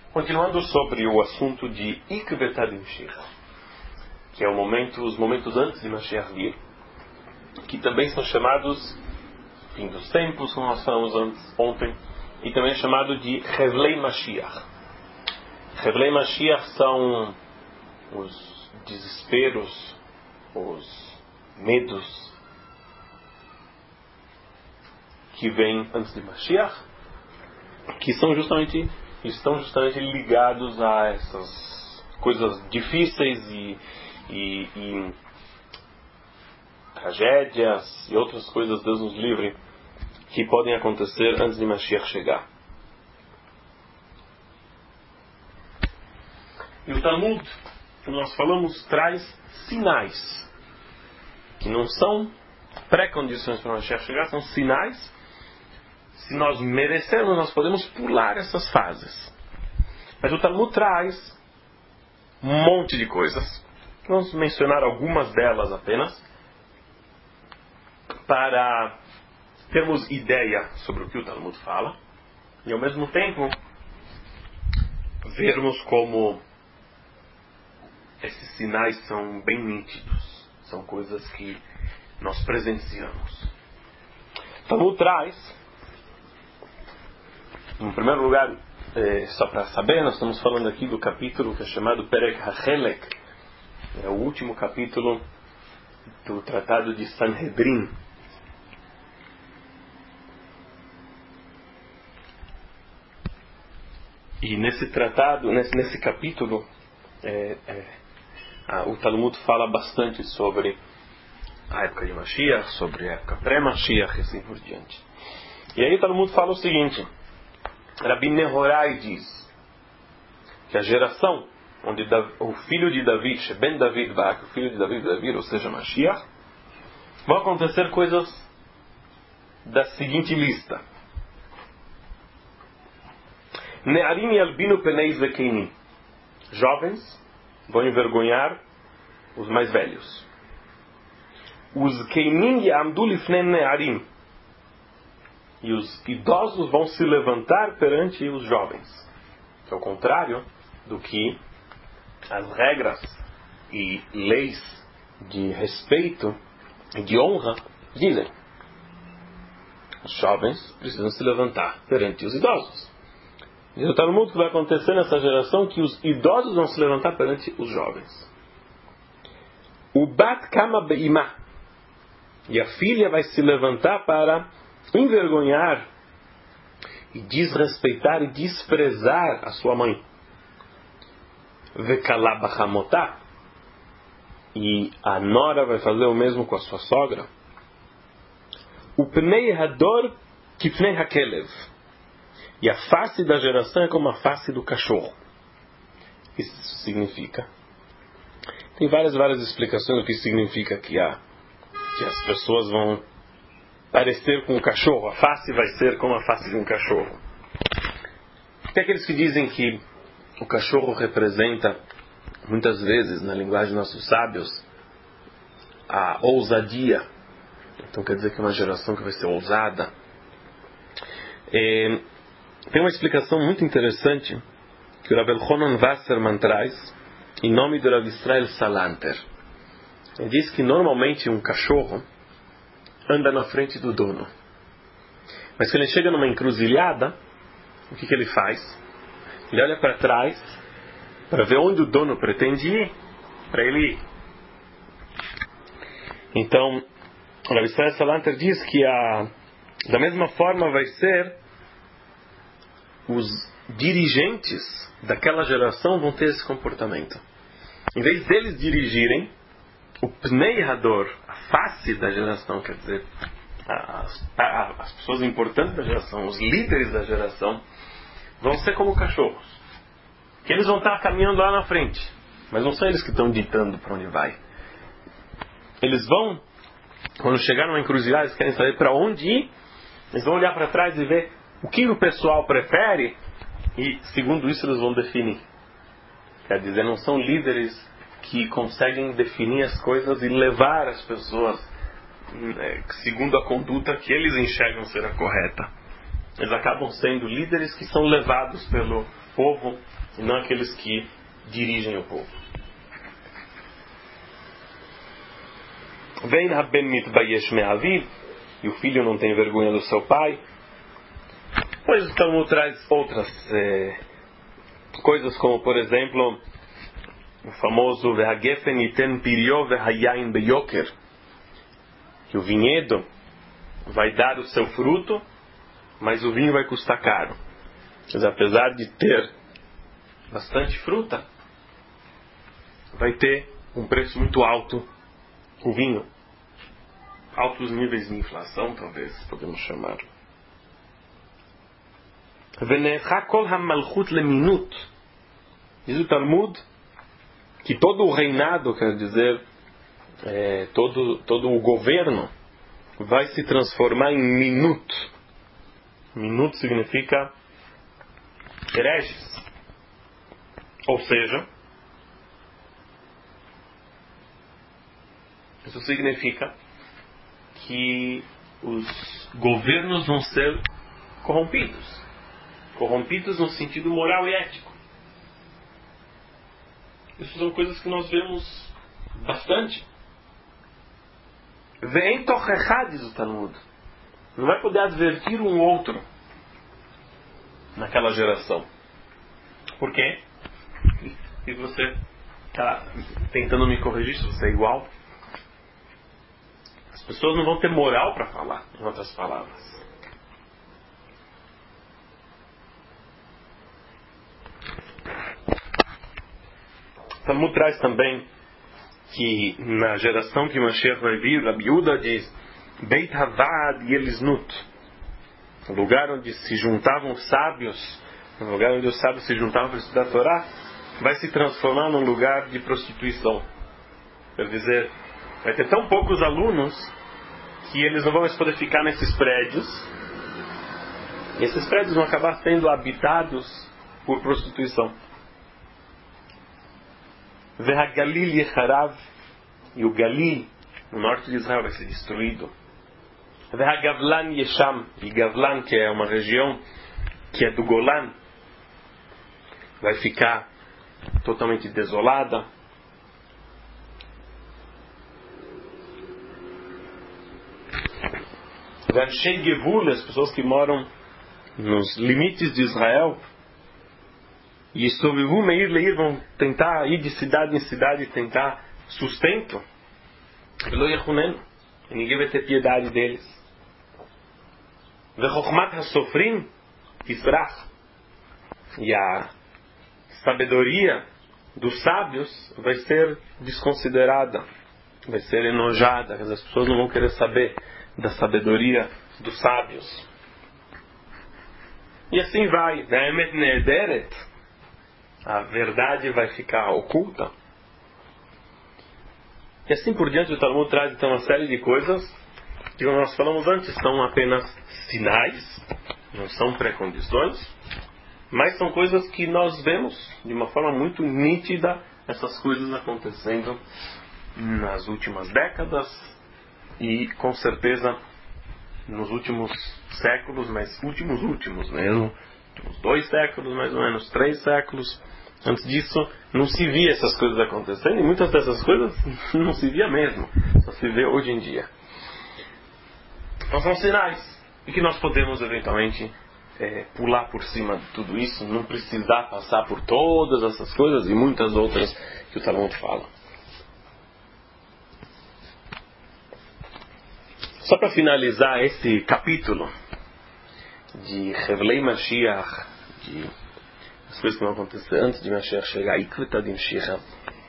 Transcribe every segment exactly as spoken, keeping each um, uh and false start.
Continuando sobre o assunto de Ikvetad Mashiach, que é o momento, os momentos antes de Mashiach vir, que também são chamados fim dos tempos, como nós falamos antes, ontem, e também é chamado de Hevlei Mashiach. Hevlei Mashiach são os desesperos, os medos que vêm antes de Mashiach, que são justamente estão justamente ligados a essas coisas difíceis e, e, e tragédias e outras coisas, Deus nos livre, que podem acontecer antes de Mashiach chegar. E o Talmud, como nós falamos, traz sinais que não são pré-condições para Mashiach chegar, são sinais. Se nós merecermos, nós podemos pular essas fases. Mas o Talmud traz um monte de coisas. Vamos mencionar algumas delas apenas, para termos ideia sobre o que o Talmud fala, e ao mesmo tempo vermos como esses sinais são bem nítidos. São coisas que nós presenciamos. O Talmud traz, em primeiro lugar, é, só para saber, nós estamos falando aqui do capítulo que é chamado Perek HaChelek. É o último capítulo do Tratado de Sanhedrin. E nesse tratado, nesse, nesse capítulo, é, é, a, o Talmud fala bastante sobre a época de Mashiach, sobre a época pré-Mashiach e assim por diante. E aí o Talmud fala o seguinte: Rabi Nehorai diz que a geração onde o filho de Davi, Ben David Bak, o filho de Davi, Davi, ou seja, Mashiach, vão acontecer coisas da seguinte lista: Ne'arim yalbinu penei zekenim, jovens vão envergonhar os mais velhos. Os keinim yamdu lifnei ne'arim, e os idosos vão se levantar perante os jovens. Que é o contrário do que as regras e leis de respeito e de honra dizem. Os jovens precisam se levantar perante os idosos. E o Talmud que vai acontecer nessa geração que os idosos vão se levantar perante os jovens. O bat kama beimah, e a filha vai se levantar para envergonhar e desrespeitar e desprezar a sua mãe. Vekalá bachamotá, e a nora vai fazer o mesmo com a sua sogra. O pnei hador kipnei hakelev, e a face da geração é como a face do cachorro. O que isso significa? Tem várias várias explicações do que significa que, a, que as pessoas vão parecer com o cachorro, a face vai ser como a face de um cachorro. Tem aqueles que dizem que o cachorro representa, muitas vezes, na linguagem dos nossos sábios, a ousadia. Então quer dizer que é uma geração que vai ser ousada. É, tem uma explicação muito interessante que o Rav Elchonon Wasserman traz, em nome do Rav Israel Salanter. Ele diz que normalmente um cachorro anda na frente do dono. Mas quando ele chega numa encruzilhada, o que, que ele faz? Ele olha para trás para ver onde o dono pretende ir, para ele ir. Então, o Rav Israel Salanter diz que a, da mesma forma vai ser os dirigentes daquela geração vão ter esse comportamento. Em vez deles dirigirem, o Pnei Hador, a face da geração, quer dizer, as, as pessoas importantes da geração, os líderes da geração, vão ser como cachorros. Que eles vão estar caminhando lá na frente, mas não são eles que estão ditando para onde vai. Eles vão, quando chegar numa encruzilhada, eles querem saber para onde ir, eles vão olhar para trás e ver o que o pessoal prefere, e segundo isso eles vão definir. Quer dizer, não são líderes que conseguem definir as coisas e levar as pessoas é, segundo a conduta que eles enxergam ser a correta. Eles acabam sendo líderes que são levados pelo povo e não aqueles que dirigem o povo. Vem Haben mitbayesh me'aviv, e o filho não tem vergonha do seu pai. Depois o Talmud traz outras eh, coisas, como por exemplo o famoso Vehagefen iten piryo vehayain beyoker, que o vinhedo vai dar o seu fruto, mas o vinho vai custar caro. Mas apesar de ter bastante fruta, vai ter um preço muito alto o vinho. Altos níveis de inflação, talvez podemos chamar. Venecha kol hamalchut leminut. Diz o Talmud que todo o reinado, quer dizer, é, todo, todo o governo, vai se transformar em minut. Minut significa hereges. Ou seja, isso significa que os governos vão ser corrompidos. Corrompidos no sentido moral e ético. Isso são coisas que nós vemos bastante. Vem tochechá, diz o Talmud. Não vai poder advertir um outro naquela geração. Por quê? E você está tentando me corrigir se você é igual? As pessoas não vão ter moral para falar, em outras palavras. O Talmud traz também que na geração que Mashiach vai vir, a Biúda diz Beit Havad Yelisnut, o lugar onde se juntavam os sábios, o lugar onde os sábios se juntavam para estudar a Torá, vai se transformar num lugar de prostituição. Quer dizer, vai ter tão poucos alunos que eles não vão mais poder ficar nesses prédios, e esses prédios vão acabar sendo habitados por prostituição. Vehagalil Yecharav, e o Galil, no norte de Israel, vai ser destruído. Vehagavlan Yesham, e Gavlan, que é uma região que é do Golan, vai ficar totalmente desolada. Vershei Gevul, as pessoas que moram nos limites de Israel, e Sovivu Meir Leir, vão tentar ir de cidade em cidade e tentar sustento. E ninguém vai ter piedade deles. Vechochmat HaSofrim Tisrach, e a sabedoria dos sábios vai ser desconsiderada, vai ser enojada. As pessoas não vão querer saber da sabedoria dos sábios. E assim vai. A verdade vai ficar oculta. E assim por diante, o Talmud traz então uma série de coisas que, como nós falamos antes, são apenas sinais, não são pré-condições, mas são coisas que nós vemos de uma forma muito nítida, essas coisas acontecendo nas últimas décadas e com certeza nos últimos séculos, mas últimos últimos mesmo, uns dois séculos mais ou menos, três séculos. Antes disso não se via essas coisas acontecendo, e muitas dessas coisas não se via mesmo, só se vê hoje em dia. Então são sinais, e que nós podemos eventualmente é, pular por cima de tudo isso, não precisar passar por todas essas coisas e muitas outras que o Talmud fala. Só para finalizar esse capítulo de Hevlei Mashiach, de as coisas que vão acontecer antes de Mashiach chegar, Ikvetadim Shira,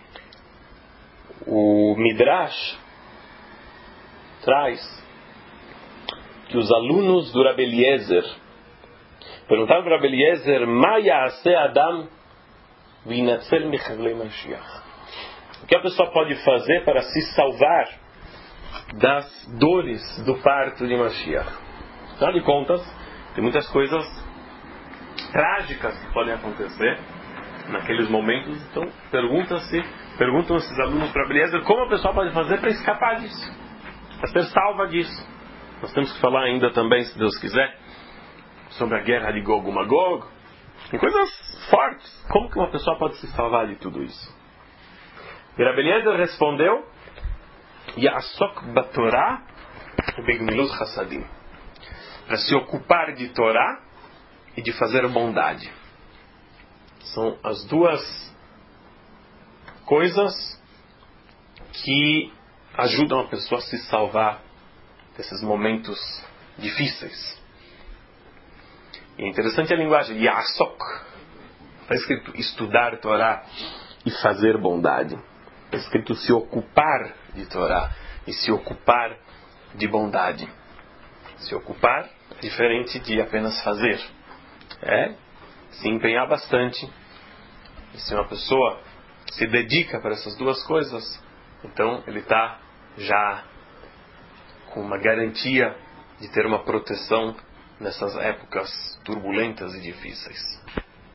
o Midrash traz que os alunos do Rabbi Eliezer perguntaram para o Rabbi Eliezer: Ma ya'aseh Adam v'yinatzel michevlei Mashiach? O que a pessoa pode fazer para se salvar das dores do parto de Mashiach? Afinal de contas, tem muitas coisas trágicas que podem acontecer naqueles momentos. Então pergunta-se, perguntam esses alunos para Rabbi Eliezer como a pessoa pode fazer para escapar disso, para ser salva disso. Nós temos que falar ainda também, se Deus quiser, sobre a guerra de Gog e Magog, Em coisas fortes. Como que uma pessoa pode se salvar de tudo isso? E Rabbi Eliezer respondeu: Ya'asok batorah ubegmilut chassadim. Para se ocupar de Torá e de fazer bondade. São as duas coisas que ajudam a pessoa a se salvar desses momentos difíceis. E é interessante a linguagem, Ya'asok. Está escrito estudar Torá e fazer bondade. Está escrito se ocupar de Torá e se ocupar de bondade. Se ocupar é diferente de apenas fazer. É se empenhar bastante. E se uma pessoa se dedica para essas duas coisas, então ele está já com uma garantia de ter uma proteção nessas épocas turbulentas e difíceis.